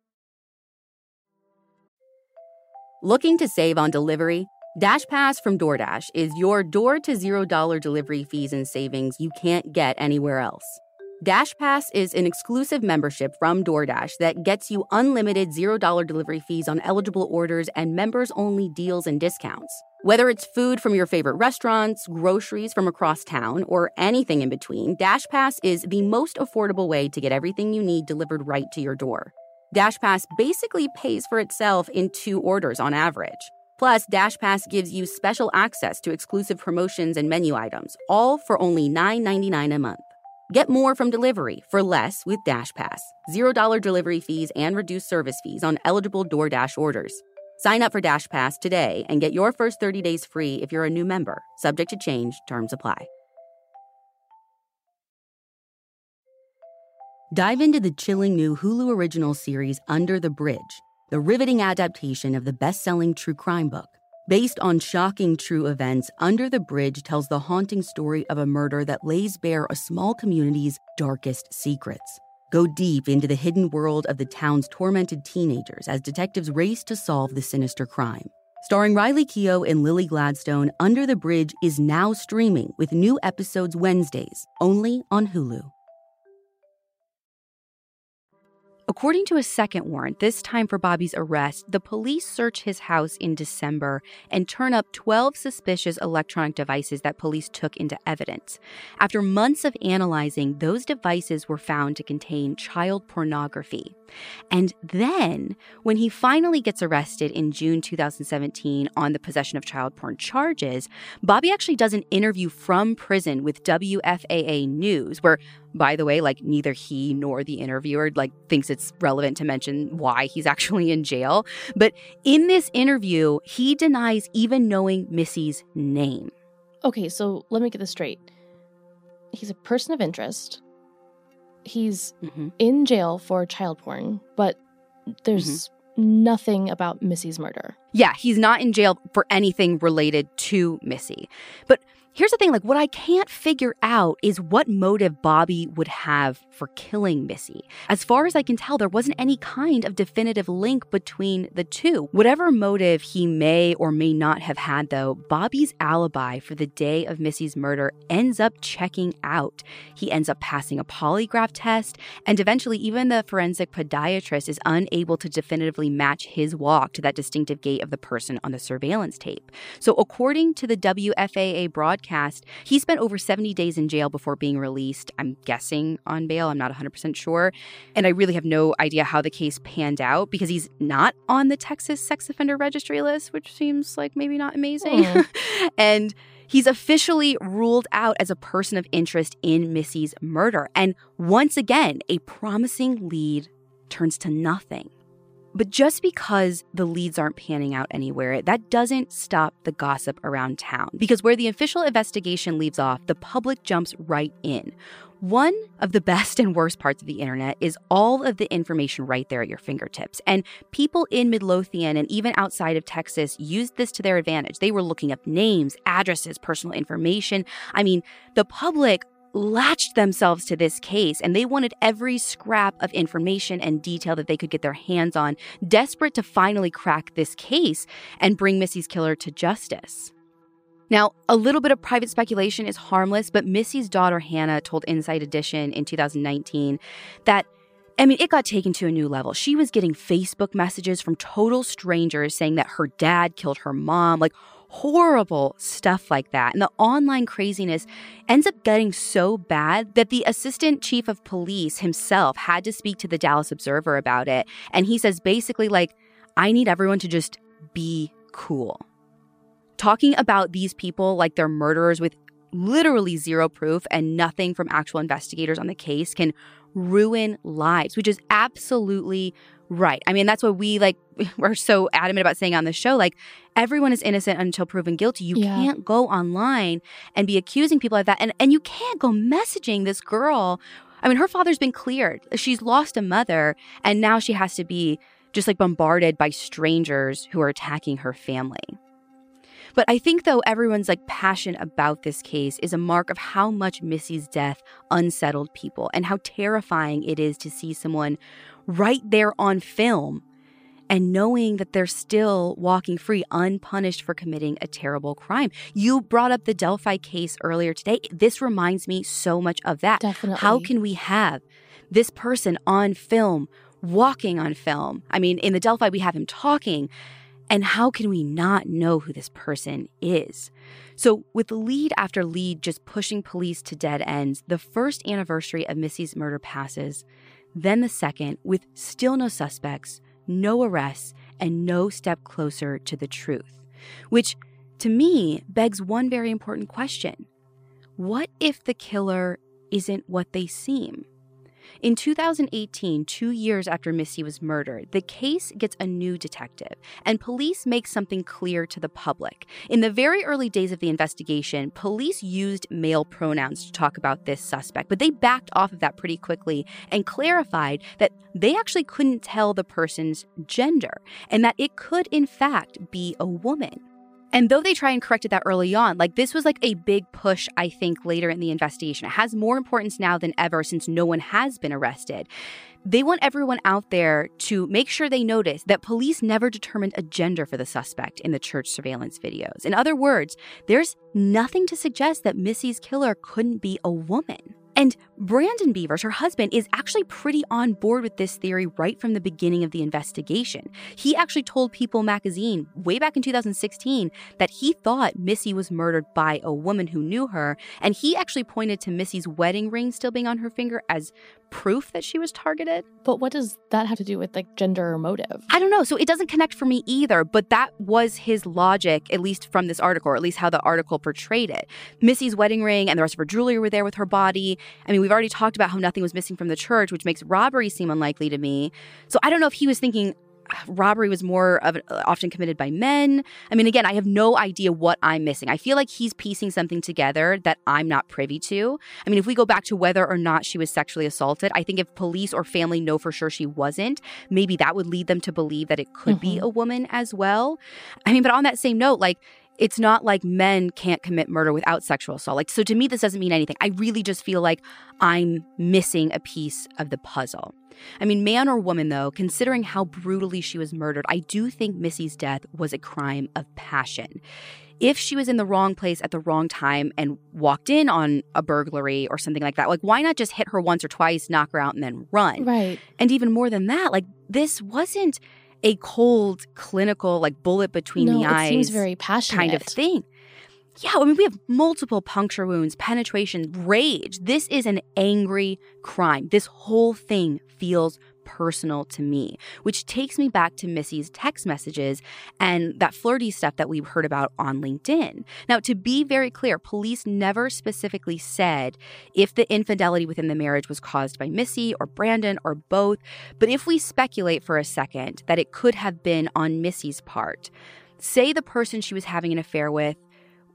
Looking to save on delivery? DashPass from DoorDash is your door to $0 delivery fees and savings you can't get anywhere else. DashPass is an exclusive membership from DoorDash that gets you unlimited $0 delivery fees on eligible orders and members-only deals and discounts. Whether it's food from your favorite restaurants, groceries from across town, or anything in between, DashPass is the most affordable way to get everything you need delivered right to your door. DashPass basically pays for itself in 2 orders on average. Plus, DashPass gives you special access to exclusive promotions and menu items, all for only $9.99 a month. Get more from delivery for less with DashPass. $0 delivery fees and reduced service fees on eligible DoorDash orders. Sign up for DashPass today and get your first 30 days free if you're a new member. Subject to change. Terms apply. Dive into the chilling new Hulu original series Under the Bridge, the riveting adaptation of the best-selling true crime book. Based on shocking true events, Under the Bridge tells the haunting story of a murder that lays bare a small community's darkest secrets. Go deep into the hidden world of the town's tormented teenagers as detectives race to solve the sinister crime. Starring Riley Keough and Lily Gladstone, Under the Bridge is now streaming with new episodes Wednesdays, only on Hulu. According to a second warrant, this time for Bobby's arrest, the police search his house in December and turn up 12 suspicious electronic devices that police took into evidence. After months of analyzing, those devices were found to contain child pornography. And then, when he finally gets arrested in June 2017 on the possession of child porn charges, Bobby actually does an interview from prison with WFAA News, where, by the way, neither he nor the interviewer thinks it's relevant to mention why he's actually in jail. But in this interview, he denies even knowing Missy's name. Okay, so let me get this straight. He's a person of interest. He's in jail for child porn, but there's nothing about Missy's murder. Yeah, he's not in jail for anything related to Missy. But here's the thing, what I can't figure out is what motive Bobby would have for killing Missy. As far as I can tell, there wasn't any kind of definitive link between the two. Whatever motive he may or may not have had, though, Bobby's alibi for the day of Missy's murder ends up checking out. He ends up passing a polygraph test, and eventually even the forensic podiatrist is unable to definitively match his walk to that distinctive gait of the person on the surveillance tape. So according to the WFAA broadcast, he spent over 70 days in jail before being released, I'm guessing on bail. I'm not 100% sure. And I really have no idea how the case panned out because he's not on the Texas sex offender registry list, which seems like maybe not amazing. And he's officially ruled out as a person of interest in Missy's murder. And once again, a promising lead turns to nothing. But just because the leads aren't panning out anywhere, that doesn't stop the gossip around town. Because where the official investigation leaves off, the public jumps right in. One of the best and worst parts of the internet is all of the information right there at your fingertips. And people in Midlothian and even outside of Texas used this to their advantage. They were looking up names, addresses, personal information. I mean, the public latched themselves to this case, and they wanted every scrap of information and detail that they could get their hands on, desperate to finally crack this case and bring Missy's killer to justice. Now, a little bit of private speculation is harmless, but Missy's daughter, Hannah, told Inside Edition in 2019 that, it got taken to a new level. She was getting Facebook messages from total strangers saying that her dad killed her mom, like horrible stuff like that. And the online craziness ends up getting so bad that the assistant chief of police himself had to speak to the Dallas Observer about it. And he says basically, I need everyone to just be cool. Talking about these people like they're murderers with literally zero proof and nothing from actual investigators on the case can ruin lives, which is absolutely right. That's what we're so adamant about saying on the show, everyone is innocent until proven guilty. You can't go online and be accusing people like that. And you can't go messaging this girl. Her father's been cleared. She's lost a mother, and now she has to be just bombarded by strangers who are attacking her family. But I think, though, everyone's passion about this case is a mark of how much Missy's death unsettled people and how terrifying it is to see someone right there on film and knowing that they're still walking free, unpunished for committing a terrible crime. You brought up the Delphi case earlier today. This reminds me so much of that. Definitely. How can we have this person on film, walking on film? In the Delphi, we have him talking. And how can we not know who this person is? So with lead after lead just pushing police to dead ends, the first anniversary of Missy's murder passes, then the second, with still no suspects, no arrests, and no step closer to the truth. Which, to me, begs one very important question. What if the killer isn't what they seem? In 2018, 2 years after Missy was murdered, the case gets a new detective, and police make something clear to the public. In the very early days of the investigation, police used male pronouns to talk about this suspect, but they backed off of that pretty quickly and clarified that they actually couldn't tell the person's gender, and that it could, in fact, be a woman. And though they try and corrected that early on, this was a big push, I think, later in the investigation. It has more importance now than ever since no one has been arrested. They want everyone out there to make sure they notice that police never determined a gender for the suspect in the church surveillance videos. In other words, there's nothing to suggest that Missy's killer couldn't be a woman. And Brandon Beavers, her husband, is actually pretty on board with this theory right from the beginning of the investigation. He actually told People magazine way back in 2016 that he thought Missy was murdered by a woman who knew her, and he actually pointed to Missy's wedding ring still being on her finger as proof that she was targeted. But what does that have to do with gender or motive? I don't know. So it doesn't connect for me either, but that was his logic, at least from this article, or at least how the article portrayed it. Missy's wedding ring and the rest of her jewelry were there with her body. We've already talked about how nothing was missing from the church, which makes robbery seem unlikely to me. So I don't know if he was thinking robbery was more often committed by men. Again, I have no idea what I'm missing. I feel like he's piecing something together that I'm not privy to. If we go back to whether or not she was sexually assaulted, I think if police or family know for sure she wasn't, maybe that would lead them to believe that it could be a woman as well. But on that same note, it's not like men can't commit murder without sexual assault. So to me, this doesn't mean anything. I really just feel like I'm missing a piece of the puzzle. Man or woman, though, considering how brutally she was murdered, I do think Missy's death was a crime of passion. If she was in the wrong place at the wrong time and walked in on a burglary or something like that, why not just hit her once or twice, knock her out, and then run? Right. And even more than that, this wasn't a cold, clinical, bullet between the eyes. It seems very passionate. Kind of thing. Yeah, we have multiple puncture wounds, penetration, rage. This is an angry crime. This whole thing feels personal to me, which takes me back to Missy's text messages and that flirty stuff that we heard about on LinkedIn. Now, to be very clear, police never specifically said if the infidelity within the marriage was caused by Missy or Brandon or both, but if we speculate for a second that it could have been on Missy's part, say the person she was having an affair with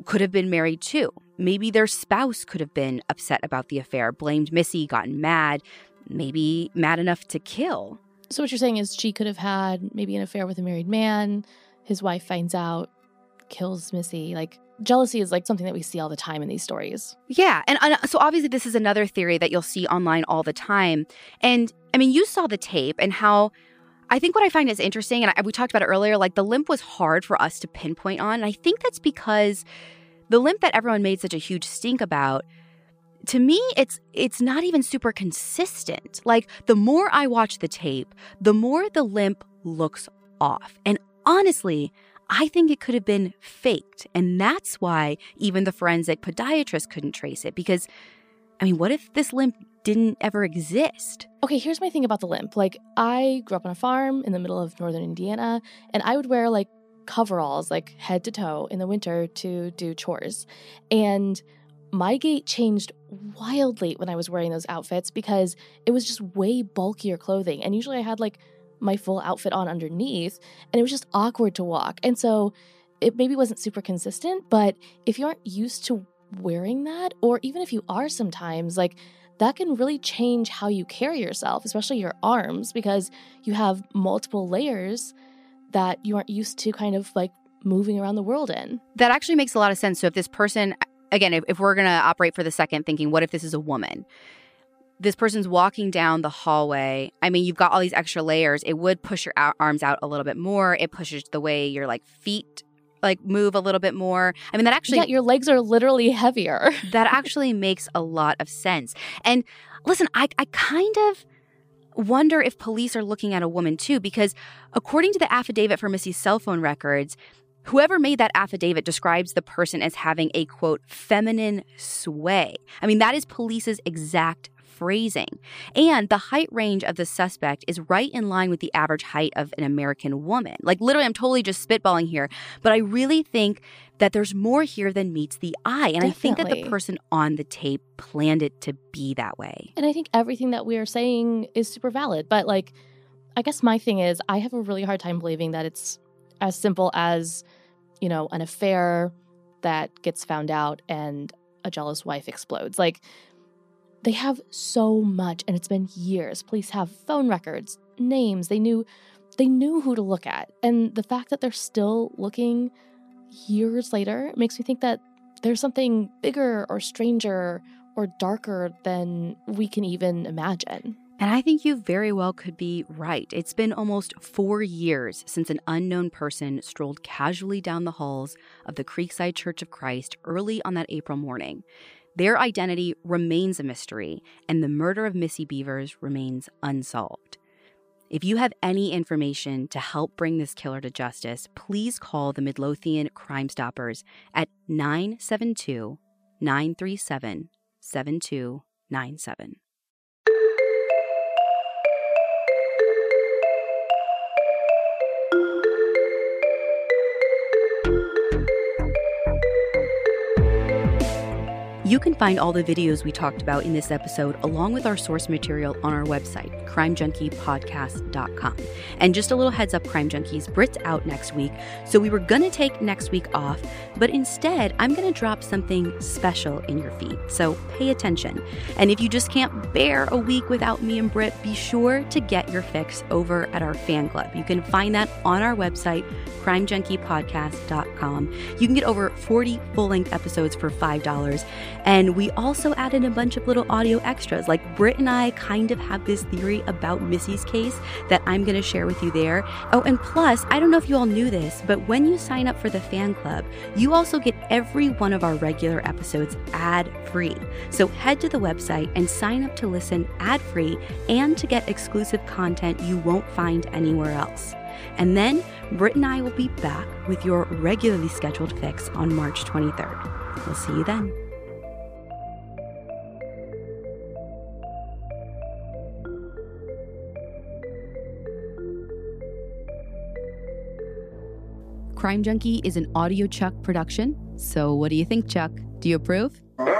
could have been married too. Maybe their spouse could have been upset about the affair, blamed Missy, gotten mad, maybe mad enough to kill. So what you're saying is she could have had maybe an affair with a married man. His wife finds out, kills Missy. Like, jealousy is like something that we see all the time in these stories. Yeah. And so obviously this is another theory that you'll see online all the time. And I mean, you saw the tape and how I think what I find is interesting, and we talked about it earlier, like the limp was hard for us to pinpoint on. And I think that's because the limp that everyone made such a huge stink about, to me, it's not even super consistent. Like, the more I watch the tape, the more the limp looks off. And honestly, I think it could have been faked. And that's why even the forensic podiatrist couldn't trace it. Because, I mean, what if this limp didn't ever exist? Okay, here's my thing about the limp. Like, I grew up on a farm in the middle of northern Indiana, and I would wear, like, coveralls, like, head to toe in the winter to do chores. And my gait changed wildly when I was wearing those outfits because it was just way bulkier clothing. And usually I had, like, my full outfit on underneath, and it was just awkward to walk. And so it maybe wasn't super consistent, but if you aren't used to wearing that, or even if you are sometimes, like, that can really change how you carry yourself, especially your arms, because you have multiple layers that you aren't used to kind of like moving around the world in. That actually makes a lot of sense. So if this person, again, if we're going to operate for the second thinking, what if this is a woman? This person's walking down the hallway. I mean, you've got all these extra layers. It would push your arms out a little bit more. It pushes the way your like feet like move a little bit more. I mean, that actually... Yeah, your legs are literally heavier. That actually makes a lot of sense. And listen, I kind of wonder if police are looking at a woman too, because according to the affidavit for Missy's cell phone records, whoever made that affidavit describes the person as having a, quote, feminine sway. I mean, that is police's exact phrasing. And the height range of the suspect is right in line with the average height of an American woman. Like, literally, I'm totally just spitballing here, but I really think that there's more here than meets the eye. And Definitely. I think that the person on the tape planned it to be that way. And I think everything that we are saying is super valid. But, like, I guess my thing is I have a really hard time believing that it's as simple as, you know, an affair that gets found out and a jealous wife explodes. Like, they have so much, and it's been years. Police have phone records, names. They knew who to look at. And the fact that they're still looking years later makes me think that there's something bigger or stranger or darker than we can even imagine. And I think you very well could be right. It's been almost 4 years since an unknown person strolled casually down the halls of the Creekside Church of Christ early on that April morning. Their identity remains a mystery, and the murder of Missy Bevers remains unsolved. If you have any information to help bring this killer to justice, please call the Midlothian Crime Stoppers at 972-937-7297. You can find all the videos we talked about in this episode along with our source material on our website, crimejunkiepodcast.com. And just a little heads up, Crime Junkies, Brit's out next week, so we were going to take next week off, but instead I'm going to drop something special in your feed, so pay attention. And if you just can't bear a week without me and Brit, be sure to get your fix over at our fan club. You can find that on our website, crimejunkiepodcast.com. You can get over 40 full-length episodes for $5. And we also added a bunch of little audio extras. Like, Brit and I kind of have this theory about Missy's case that I'm going to share with you there. Oh, and plus, I don't know if you all knew this, but when you sign up for the fan club, you also get every one of our regular episodes ad-free. So head to the website and sign up to listen ad-free and to get exclusive content you won't find anywhere else. And then Brit and I will be back with your regularly scheduled fix on March 23rd. We'll see you then. Crime Junkie is an Audio Chuck production. So what do you think, Chuck? Do you approve?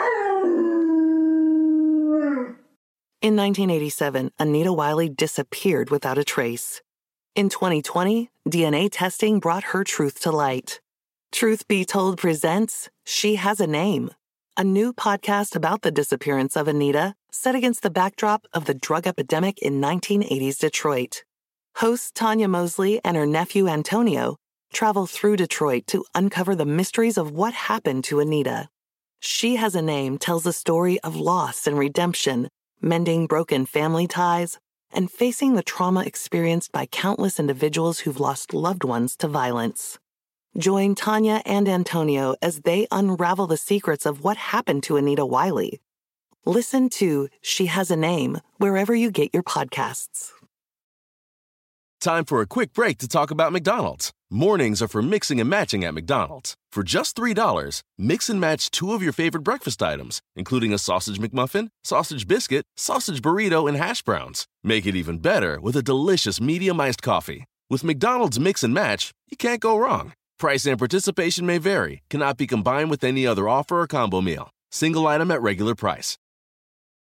In 1987, Anita Wiley disappeared without a trace. In 2020, DNA testing brought her truth to light. Truth Be Told presents She Has a Name, a new podcast about the disappearance of Anita set against the backdrop of the drug epidemic in 1980s Detroit. Host Tanya Mosley and her nephew Antonio travel through Detroit to uncover the mysteries of what happened to Anita. She Has a Name tells a story of loss and redemption, mending broken family ties, and facing the trauma experienced by countless individuals who've lost loved ones to violence. Join Tanya and Antonio as they unravel the secrets of what happened to Anita Wiley. Listen to She Has a Name wherever you get your podcasts. Time for a quick break to talk about McDonald's. Mornings are for mixing and matching at McDonald's. For just $3, mix and match 2 of your favorite breakfast items, including a sausage McMuffin, sausage biscuit, sausage burrito, and hash browns. Make it even better with a delicious medium iced coffee. With McDonald's Mix and Match, you can't go wrong. Price and participation may vary. Cannot be combined with any other offer or combo meal. Single item at regular price.